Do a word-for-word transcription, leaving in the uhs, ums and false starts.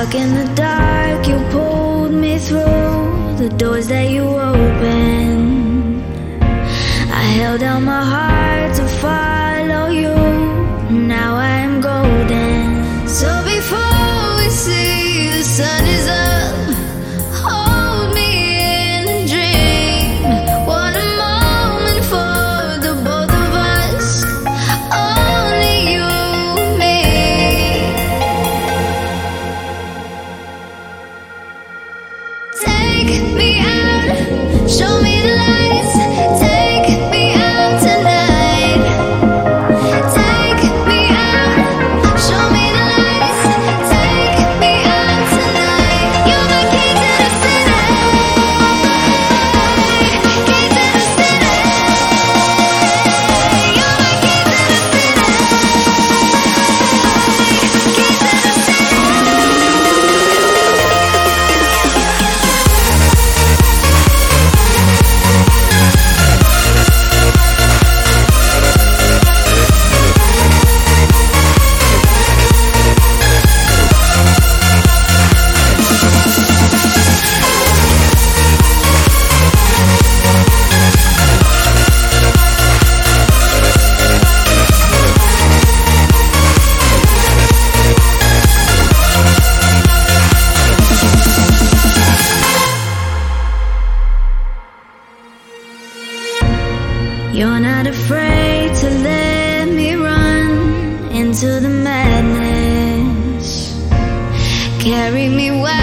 Stuck in the dark, you pulled me through the doors that you opened. I held out my heart to follow you. Now I am golden. So before we see the sun is up, hold me in a dream. What a moment for the both of us. Only you and me. Take me out, show me the lights. Take me out tonight. Take me out, show me the lights. Take me out tonight. You're my key to the city. Key to the city. You're my key to the city. Key to the city. You're not afraid to let me run into the madness. Carry me wide.